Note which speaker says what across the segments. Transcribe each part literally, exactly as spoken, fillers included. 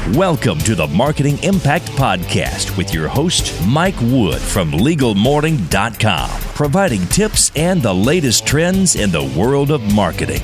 Speaker 1: Welcome to the Marketing Impact Podcast with your host, Mike Wood from Legal Morning dot com, providing tips and the latest trends in the world of marketing.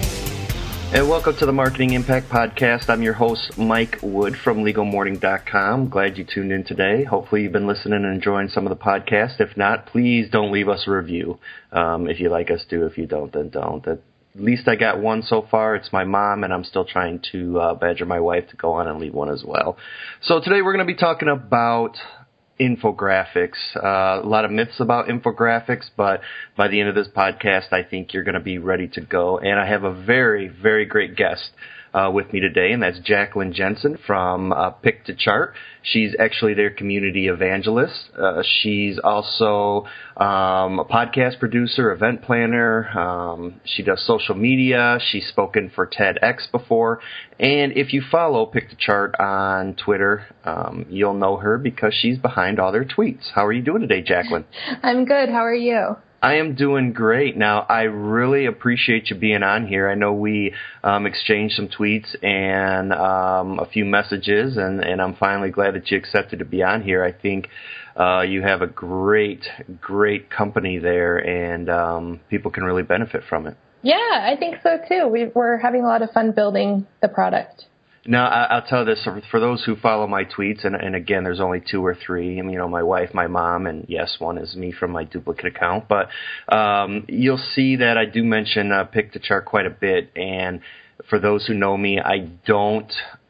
Speaker 2: And welcome to the Marketing Impact Podcast. I'm your host, Mike Wood from Legal Morning dot com. Glad you tuned in today. Hopefully you've been listening and enjoying some of the podcast. If not, please don't leave us a review. Um, if you like us, do. If you don't, then don't. At least I got one so far. It's my mom, and I'm still trying to uh, badger my wife to go on and leave one as well. So today we're going to be talking about infographics. Uh, a lot of myths about infographics, but by the end of this podcast, I think you're going to be ready to go. And I have a very, very great guest uh, with me today, and that's Jacqueline Jensen from uh, Pick to Chart. She's actually their community evangelist. Uh, she's also um, a podcast producer, event planner. Um, she does social media. She's spoken for TEDx before. And if you follow Pick to Chart on Twitter, um, you'll know her because she's behind all their tweets. How are you doing today, Jacqueline?
Speaker 3: I'm good. How are you?
Speaker 2: I am doing great. Now, I really appreciate you being on here. I know we um, exchanged some tweets and um, a few messages, and, and I'm finally glad that you accepted to be on here. I think uh, you have a great, great company there, and um, people can really benefit from it.
Speaker 3: Yeah, I think so too. We, we're having a lot of fun building the product.
Speaker 2: Now, I, I'll tell you this, for those who follow my tweets, and, and again, there's only two or three, I mean, you know, my wife, my mom, and yes, one is me from my duplicate account, but um, you'll see that I do mention uh, Pick to Chart quite a bit, and for those who know me, I don't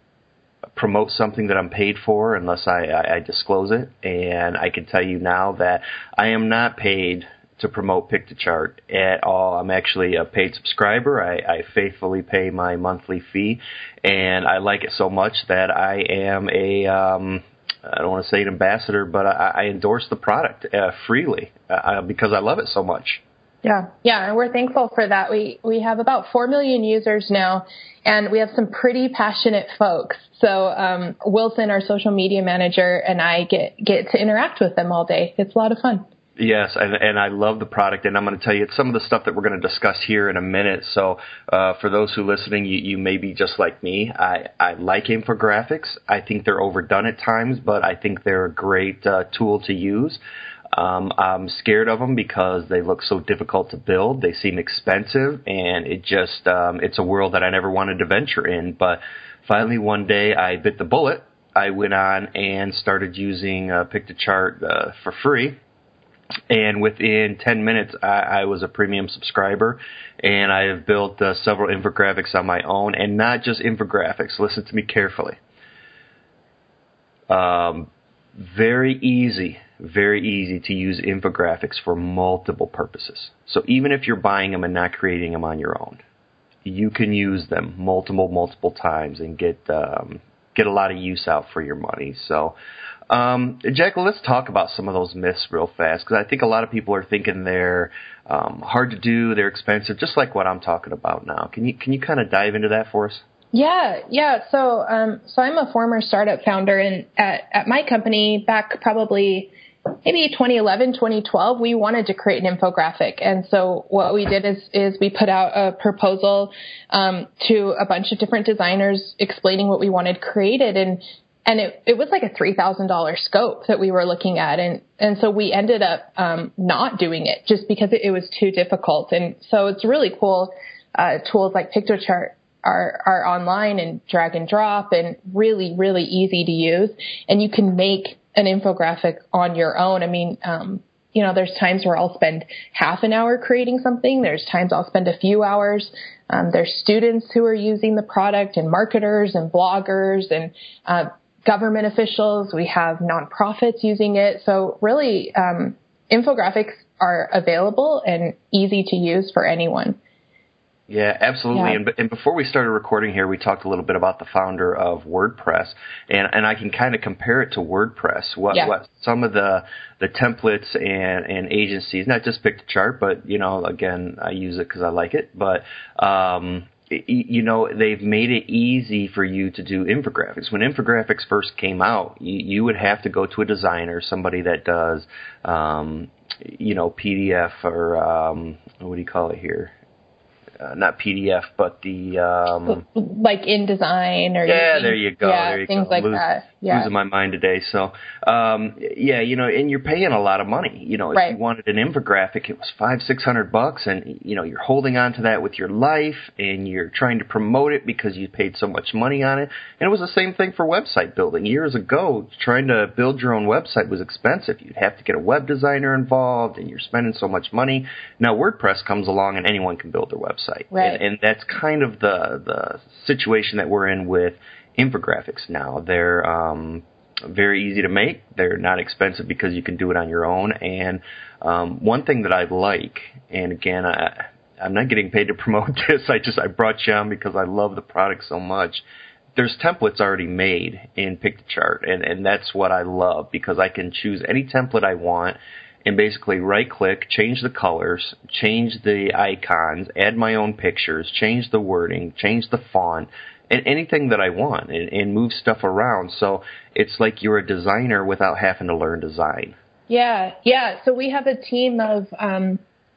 Speaker 2: promote something that I'm paid for unless I, I, I disclose it, and I can tell you now that I am not paid to promote Pick to Chart at all. I'm actually a paid subscriber. I, I faithfully pay my monthly fee, and I like it so much that I am a, um, I don't want to say an ambassador, but I, I endorse the product uh, freely uh, because I love it so much.
Speaker 3: Yeah, yeah, and we're thankful for that. We we have about four million users now, and we have some pretty passionate folks. So um, Wilson, our social media manager, and I get, get to interact with them all day. It's a lot of fun.
Speaker 2: Yes, and, and I love the product, and I'm going to tell you some of the stuff that we're going to discuss here in a minute. So uh, for those who are listening, you, you may be just like me. I, I like infographics. I think they're overdone at times, but I think they're a great uh, tool to use. Um, I'm scared of them because they look so difficult to build. They seem expensive, and it just um, it's a world that I never wanted to venture in. But finally, one day, I bit the bullet. I went on and started using uh, Pick to Chart uh, for free. And within ten minutes, I, I was a premium subscriber, and I have built uh, several infographics on my own, and not just infographics. Listen to me carefully. Um, very easy, very easy to use infographics for multiple purposes. So even if you're buying them and not creating them on your own, you can use them multiple, multiple times and get um, get a lot of use out for your money. So. Um, Jack, let's talk about some of those myths real fast, because I think a lot of people are thinking they're um, hard to do, they're expensive, just like what I'm talking about now. Can you can you kind of dive into that for us?
Speaker 3: Yeah, yeah. So, um, so I'm a former startup founder, and at, at my company back probably maybe twenty eleven, twenty twelve, we wanted to create an infographic. And so what we did is, is we put out a proposal um, to a bunch of different designers explaining what we wanted created, and And it, it was like a three thousand dollars scope that we were looking at. And, and so we ended up um, not doing it just because it, it was too difficult. And so it's really cool. Uh, tools like Pick to Chart are, are online and drag and drop and really, really easy to use. And you can make an infographic on your own. I mean, um, you know, there's times where I'll spend half an hour creating something. There's times I'll spend a few hours. Um, there's students who are using the product, and marketers and bloggers and uh government officials. We have nonprofits using it. So really, um, infographics are available and easy to use for anyone.
Speaker 2: Yeah, absolutely. Yeah. And, and before we started recording here, we talked a little bit about the founder of WordPress, and, and I can kind of compare it to WordPress. What, yeah. what some of the the templates and, and agencies, not just Pick to Chart, but, you know, again, I use it because I like it, but um, you know, they've made it easy for you to do infographics. When infographics first came out, you, you would have to go to a designer, somebody that does, um, you know, P D F or um, what do you call it here? uh, not P D F, but the um,
Speaker 3: like InDesign or
Speaker 2: yeah, there you go,
Speaker 3: yeah,
Speaker 2: there you
Speaker 3: things
Speaker 2: go.
Speaker 3: like
Speaker 2: Lose,
Speaker 3: that. Yeah,
Speaker 2: losing my mind today. So um, yeah, you know, and you're paying a lot of money. You know, if
Speaker 3: right.
Speaker 2: you wanted an infographic, it was five, six hundred bucks, and you know, you're holding on to that with your life, and you're trying to promote it because you paid so much money on it. And it was the same thing for website building years ago. Trying to build your own website was expensive. You'd have to get a web designer involved, and you're spending so much money. Now WordPress comes along, and anyone can build their website,
Speaker 3: right.
Speaker 2: and, and that's kind of the the situation that we're in with infographics now. They're um, very easy to make. They're not expensive because you can do it on your own. And um, one thing that I like, and again, I, I'm not getting paid to promote this. I just I brought you on because I love the product so much. There's templates already made in Piktochart, and, and that's what I love because I can choose any template I want and basically right-click, change the colors, change the icons, add my own pictures, change the wording, change the font, and anything that I want, and, and move stuff around. So it's like you're a designer without having to learn design.
Speaker 3: Yeah, yeah. So we have a team of, um,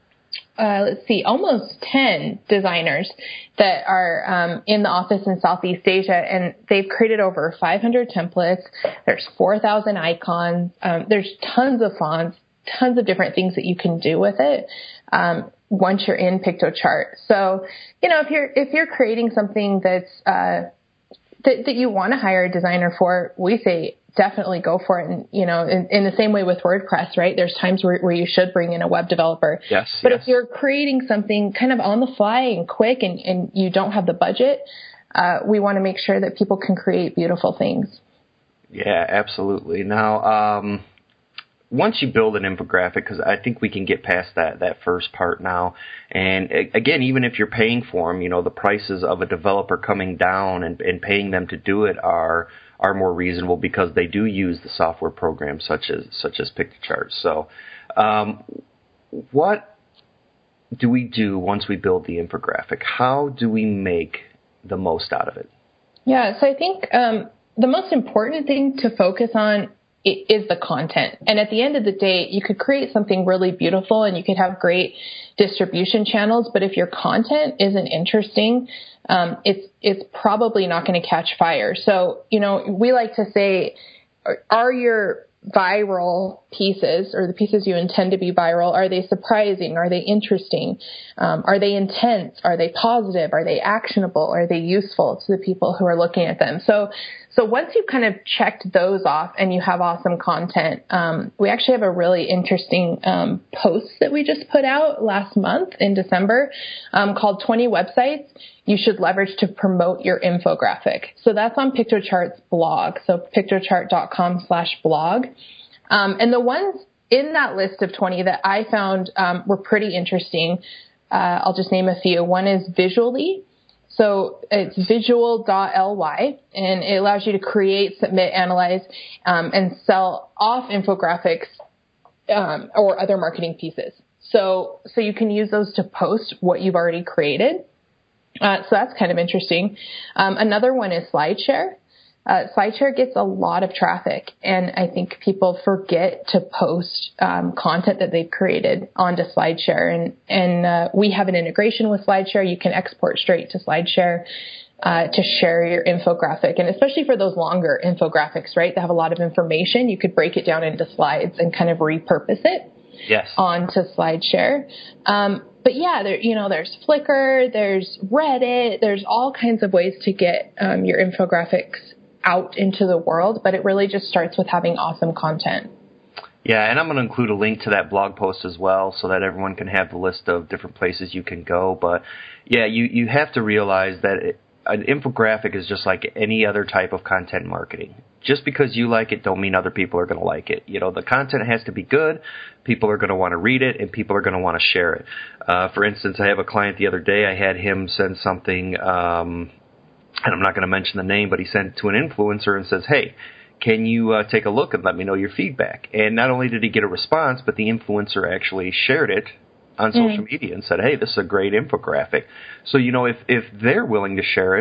Speaker 3: uh, let's see, almost ten designers that are um, in the office in Southeast Asia, and they've created over five hundred templates. There's four thousand icons. Um, there's tons of fonts, tons of different things that you can do with it um, once you're in Piktochart. So, you know, if you're if you're creating something that's uh, that, that you want to hire a designer for, we say definitely go for it. And, you know, in, in the same way with WordPress, right? There's times where, where you should bring in a web developer.
Speaker 2: Yes.
Speaker 3: But
Speaker 2: yes.
Speaker 3: if you're creating something kind of on the fly and quick and, and you don't have the budget, uh, we want to make sure that people can create beautiful things.
Speaker 2: Yeah, absolutely. Now, um, once you build an infographic, because I think we can get past that, that first part now. And again, even if you're paying for them, you know, the prices of a developer coming down and, and paying them to do it are are more reasonable because they do use the software programs such as such as Piktochart. So um, what do we do once we build the infographic? How do we make the most out of it?
Speaker 3: Yeah, so I think um, the most important thing to focus on is the content. And at the end of the day, you could create something really beautiful and you could have great distribution channels. But if your content isn't interesting, um, it's, it's probably not going to catch fire. So, you know, we like to say, are your viral pieces or the pieces you intend to be viral, are they surprising? Are they interesting? Um, are they intense? Are they positive? Are they actionable? Are they useful to the people who are looking at them? So, so once you've kind of checked those off and you have awesome content, um, we actually have a really interesting um, post that we just put out last month in December um, called twenty websites you should leverage to promote your infographic. So that's on Piktochart's blog. So piktochart.com slash blog. Um, and the ones in that list of twenty that I found um, were pretty interesting. Uh, I'll just name a few. One is Visually. So it's visual dot L Y, and it allows you to create, submit, analyze, um, and sell off infographics um, or other marketing pieces. So, so you can use those to post what you've already created. Uh, so that's kind of interesting. Um, another one is SlideShare. Uh, SlideShare gets a lot of traffic, and I think people forget to post um, content that they've created onto SlideShare. And, and uh, we have an integration with SlideShare. You can export straight to SlideShare uh, to share your infographic. And especially for those longer infographics, right, that have a lot of information, you could break it down into slides and kind of repurpose it
Speaker 2: yes.
Speaker 3: onto SlideShare. Um, But yeah, there, you know, there's Flickr, there's Reddit, there's all kinds of ways to get um, your infographics out into the world, but it really just starts with having awesome content.
Speaker 2: Yeah, and I'm going to include a link to that blog post as well so that everyone can have the list of different places you can go. But yeah, you, you have to realize that it, an infographic is just like any other type of content marketing. Just because you like it don't mean other people are going to like it. You know, the content has to be good. People are going to want to read it, and people are going to want to share it. Uh, for instance, I have a client the other day. I had him send something, um, and I'm not going to mention the name, but he sent it to an influencer and says, hey, can you uh, take a look and let me know your feedback? And not only did he get a response, but the influencer actually shared it on social mm. media and said, hey, this is a great infographic. So, you know, if, if they're willing to share it,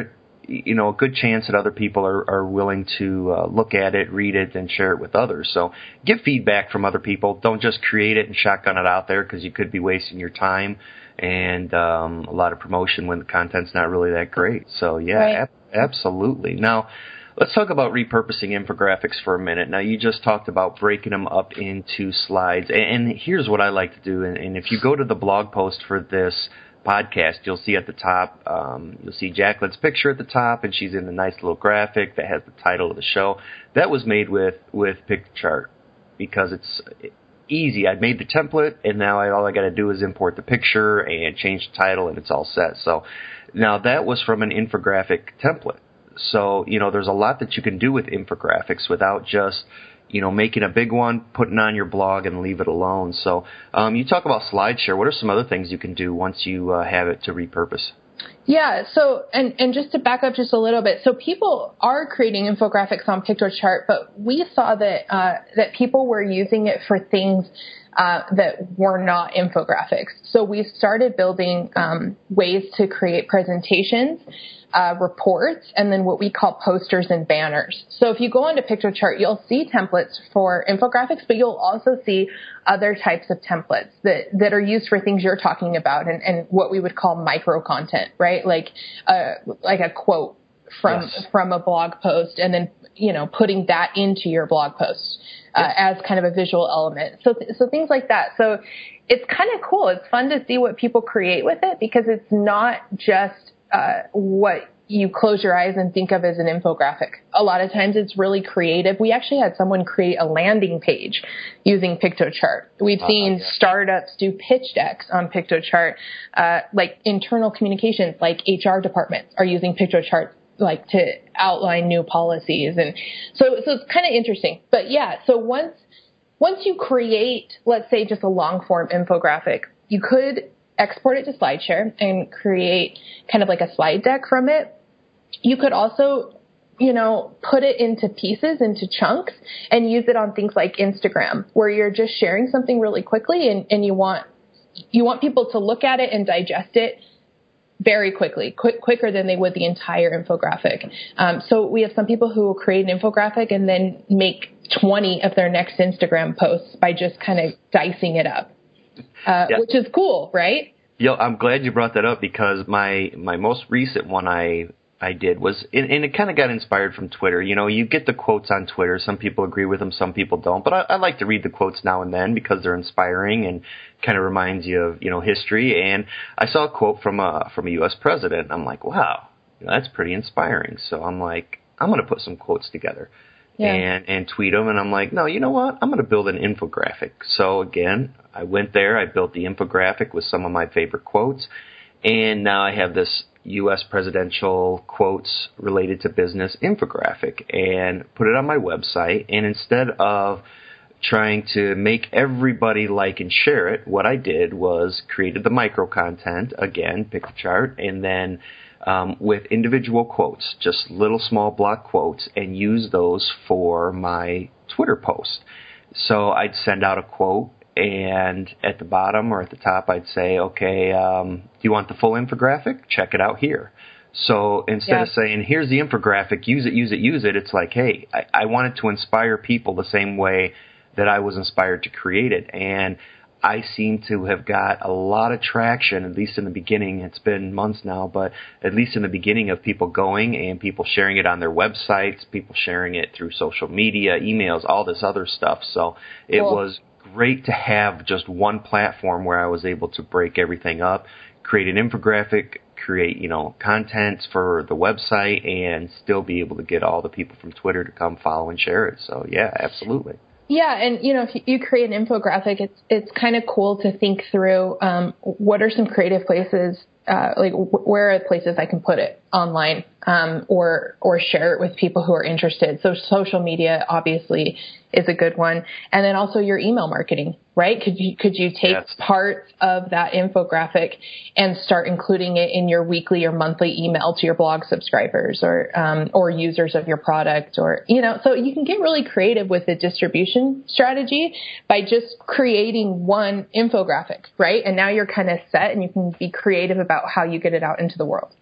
Speaker 2: you know, a good chance that other people are, are willing to uh, look at it, read it, and share it with others. So get feedback from other people. Don't just create it and shotgun it out there, because you could be wasting your time and um, a lot of promotion when the content's not really that great. So, yeah,
Speaker 3: right.
Speaker 2: ab- absolutely. Now, let's talk about repurposing infographics for a minute. Now, you just talked about breaking them up into slides. And, and here's what I like to do. And, and if you go to the blog post for this podcast, you'll see at the top, um, you'll see Jacqueline's picture at the top, and she's in a nice little graphic that has the title of the show. That was made with, with PictoChart because it's easy. I made the template, and now I, all I got to do is import the picture and change the title, and it's all set. So now that was from an infographic template. So, you know, there's a lot that you can do with infographics without just, you know, making a big one, putting on your blog, and leave it alone. So um, you talk about SlideShare. What are some other things you can do once you uh, have it to repurpose?
Speaker 3: Yeah, so, and, and just to back up just a little bit, so people are creating infographics on PictoChart, but we saw that, uh, that people were using it for things uh, that were not infographics. So we started building um, ways to create presentations, uh, reports, and then what we call posters and banners. So if you go onto PictoChart, you'll see templates for infographics, but you'll also see other types of templates that, that are used for things you're talking about, and, and what we would call micro content, right? Like, uh, like a quote from, yes. from a blog post, and then, you know, putting that into your blog post, uh, yes. as kind of a visual element. So, so things like that. So it's kind of cool. It's fun to see what people create with it, because it's not just, uh, what you close your eyes and think of as an infographic. A lot of times it's really creative. We actually had someone create a landing page using PictoChart. We've uh, seen yeah. startups do pitch decks on PictoChart, uh, like internal communications, like H R departments are using PictoChart, like to outline new policies. And so, so it's kind of interesting. But yeah, so once, once you create, let's say, just a long form infographic, you could export it to SlideShare and create kind of like a slide deck from it. You could also, you know, put it into pieces, into chunks, and use it on things like Instagram, where you're just sharing something really quickly, and, and you want you want people to look at it and digest it very quickly, quick, quicker than they would the entire infographic. Um, so we have some people who will create an infographic and then make twenty of their next Instagram posts by just kind of dicing it up. Uh, yeah. Which is cool, right?
Speaker 2: Yo, I'm glad you brought that up, because my, my most recent one I I did was, and, and it kind of got inspired from Twitter. You know, you get the quotes on Twitter. Some people agree with them, some people don't. But I, I like to read the quotes now and then, because they're inspiring and kind of reminds you of, you know, history. And I saw a quote from a from a U S president. I'm like, wow, you know, that's pretty inspiring. So I'm like, I'm going to put some quotes together. Yeah. And, and tweet them. And I'm like, no, you know what? I'm going to build an infographic. So again, I went there. I built the infographic with some of my favorite quotes. And now I have this U S presidential quotes related to business infographic, and put it on my website. And instead of trying to make everybody like and share it, what I did was created the micro content, again, PictoChart, and then Um, with individual quotes, just little small block quotes, and use those for my Twitter post. So I'd send out a quote, and at the bottom or at the top, I'd say, okay, um, do you want the full infographic? Check it out here. So instead yeah. of saying, here's the infographic, use it, use it, use it, it's like, hey, I, I wanted to inspire people the same way that I was inspired to create it. And I seem to have got a lot of traction, at least in the beginning. It's been months now, but at least in the beginning, of people going and people sharing it on their websites, people sharing it through social media, emails, all this other stuff. So it cool. was great to have just one platform where I was able to break everything up, create an infographic, create, you know, content for the website, and still be able to get all the people from Twitter to come follow and share it. So yeah, absolutely.
Speaker 3: Yeah, and you know, if you create an infographic, it's it's kind of cool to think through um, what are some creative places, uh, like w- where are places I can put it online, um, or or share it with people who are interested. So social media obviously is a good one, and then also your email marketing, right? Could you could you take yes. parts of that infographic and start including it in your weekly or monthly email to your blog subscribers, or um, or users of your product, or you know, so you can get really creative with the distribution strategy by just creating one infographic, right? And now you're kind of set, and you can be creative about how you get it out into the world.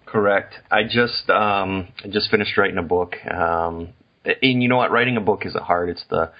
Speaker 2: Correct. I just um, I just finished writing a book, um, and you know what? Writing a book isn't hard. It's the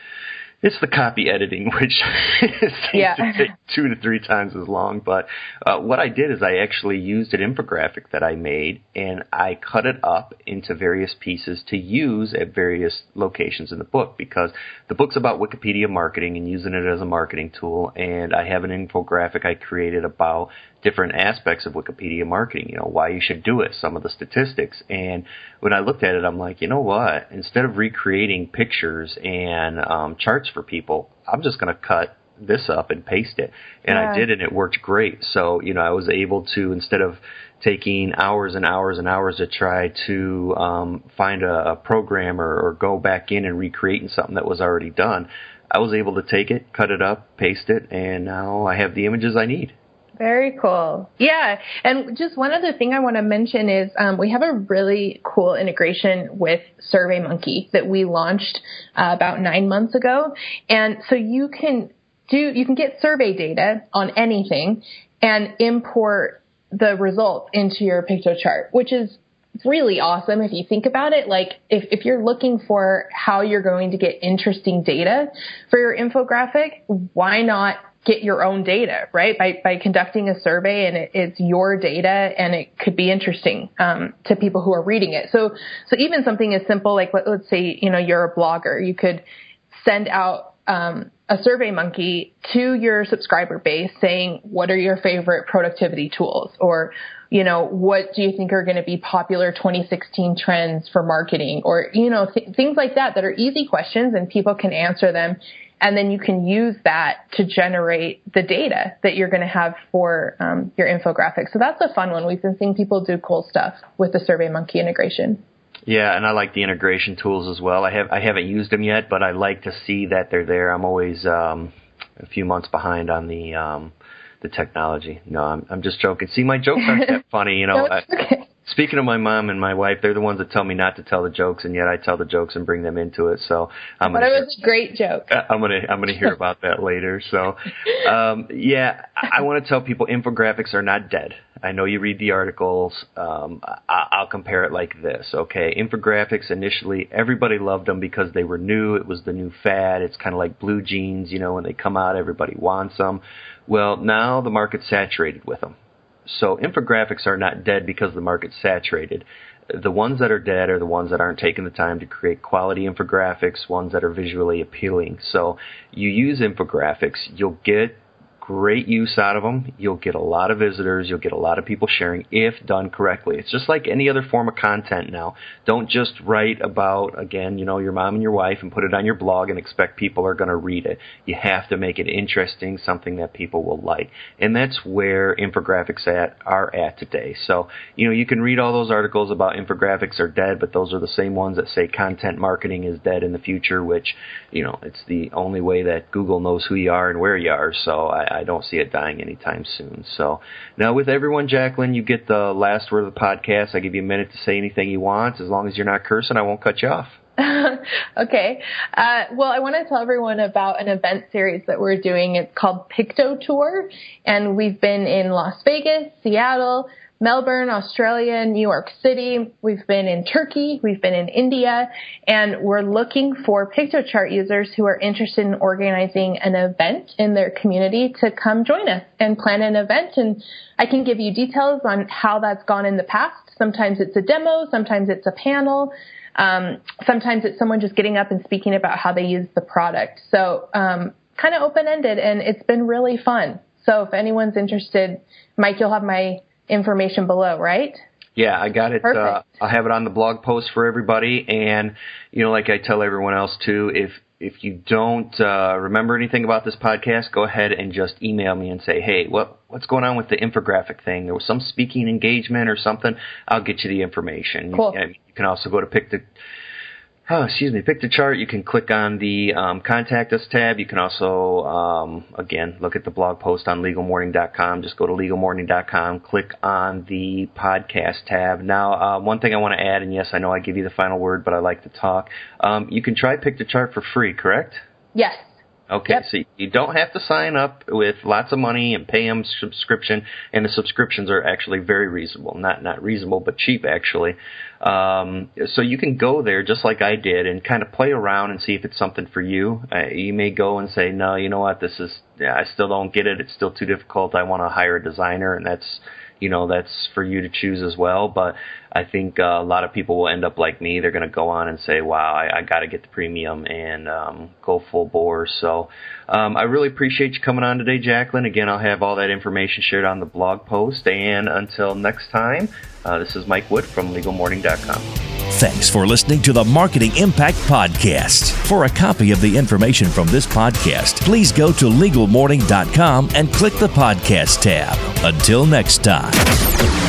Speaker 2: It's the copy editing, which seems
Speaker 3: yeah.
Speaker 2: to take two to three times as long. But uh, what I did is I actually used an infographic that I made, and I cut it up into various pieces to use at various locations in the book, because the book's about Wikipedia marketing and using it as a marketing tool. And I have an infographic I created about different aspects of Wikipedia marketing, you know, why you should do it, some of the statistics. And when I looked at it, I'm like, you know what? Instead of recreating pictures and um, charts for people, I'm just going to cut this up and paste it. And yeah. I did, and it worked great. So, you know, I was able to, instead of taking hours and hours and hours to try to um, find a, a program or, or go back in and recreating something that was already done, I was able to take it, cut it up, paste it, and now I have the images I need.
Speaker 3: Very cool. Yeah. And just one other thing I want to mention is um, we have a really cool integration with SurveyMonkey that we launched uh, about nine months ago. And so you can do, you can get survey data on anything and import the results into your Piktochart, which is really awesome if you think about it. Like if, if you're looking for how you're going to get interesting data for your infographic, why not get your own data, right? By by conducting a survey, and it, it's your data, and it could be interesting um, to people who are reading it. So so even something as simple like let, let's say you know you're a blogger, you could send out um, a SurveyMonkey to your subscriber base saying, what are your favorite productivity tools, or you know what do you think are going to be popular twenty sixteen trends for marketing, or you know th- things like that that are easy questions and people can answer them. And then you can use that to generate the data that you're going to have for um, your infographic. So that's a fun one. We've been seeing people do cool stuff with the SurveyMonkey integration.
Speaker 2: Yeah, and I like the integration tools as well. I have I haven't used them yet, but I like to see that they're there. I'm always um, a few months behind on the um, the technology. No, I'm I'm just joking. See, my jokes aren't that funny, you know.
Speaker 3: No, it's okay.
Speaker 2: Speaking of my mom and my wife, they're the ones that tell me not to tell the jokes, and yet I tell the jokes and bring them into it. So I'm
Speaker 3: but
Speaker 2: gonna
Speaker 3: it was hear, a great joke.
Speaker 2: I'm gonna I'm gonna hear about that later. So um, yeah, I, I want to tell people infographics are not dead. I know you read the articles. Um, I, I'll compare it like this. Okay, infographics initially everybody loved them because they were new. It was the new fad. It's kind of like blue jeans, you know, when they come out, everybody wants them. Well, now the market's saturated with them. So infographics are not dead because the market's saturated. The ones that are dead are the ones that aren't taking the time to create quality infographics, ones that are visually appealing. So you use infographics, you'll get great use out of them. You'll get a lot of visitors. You'll get a lot of people sharing if done correctly. It's just like any other form of content now. Don't just write about, again, you know, your mom and your wife and put it on your blog and expect people are going to read it. You have to make it interesting, something that people will like. And that's where infographics at, are at today. So, you know, you can read all those articles about infographics are dead, but those are the same ones that say content marketing is dead in the future, which, you know, it's the only way that Google knows who you are and where you are. So I, I don't see it dying anytime soon. So now with everyone, Jacqueline, you get the last word of the podcast. I give you a minute to say anything you want. As long as you're not cursing, I won't cut you off.
Speaker 3: Okay. Uh, well, I want to tell everyone about an event series that we're doing. It's called Piktotour, and we've been in Las Vegas, Seattle, Melbourne, Australia, New York City. We've been in Turkey. We've been in India. And we're looking for Piktochart users who are interested in organizing an event in their community to come join us and plan an event. And I can give you details on how that's gone in the past. Sometimes it's a demo. Sometimes it's a panel. Um, sometimes it's someone just getting up and speaking about how they use the product. So um, kind of open-ended, and it's been really fun. So if anyone's interested, Mike, you'll have my information below, right?
Speaker 2: Yeah, I got it. Uh, I'll have it on the blog post for everybody. And, you know, like I tell everyone else too, if if you don't uh, remember anything about this podcast, go ahead and just email me and say, hey, what what's going on with the infographic thing? There was some speaking engagement or something. I'll get you the information.
Speaker 3: Cool.
Speaker 2: You, you can also go to Pick the Oh, excuse me, Piktochart. You can click on the um, Contact Us tab. You can also, um, again, look at the blog post on legal morning dot com. Just go to legal morning dot com, click on the podcast tab. Now, uh, one thing I want to add, and yes, I know I give you the final word, but I like to talk. Um, you can try Piktochart for free, correct?
Speaker 3: Yes.
Speaker 2: Okay,
Speaker 3: Yep.
Speaker 2: so you don't have to sign up with lots of money and pay them subscription, and the subscriptions are actually very reasonable. Not not reasonable, but cheap, actually. Um, so you can go there just like I did and kind of play around and see if it's something for you. Uh, you may go and say, no, you know what, this is, yeah, I still don't get it. It's still too difficult. I want to hire a designer, and that's, you know, that's for you to choose as well. But I think uh, a lot of people will end up like me. They're going to go on and say, wow, I, I got to get the premium and um, go full bore. So um, I really appreciate you coming on today, Jacqueline. Again, I'll have all that information shared on the blog post. And until next time, uh, this is Mike Wood from legal morning dot com.
Speaker 1: Thanks for listening to the Marketing Impact Podcast. For a copy of the information from this podcast, please go to legal morning dot com and click the podcast tab. Until next time.